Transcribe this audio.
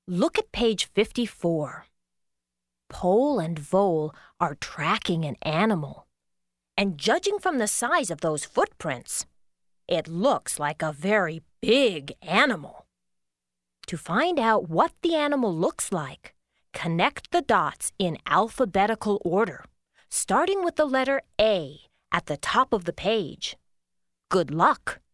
Look at page 54. Pole and Vole are tracking an animal. And judging from the size of those footprints, it looks like a very big animal. To find out what the animal looks like, connect the dots in alphabetical order, starting with the letter A at the top of the page. Good luck!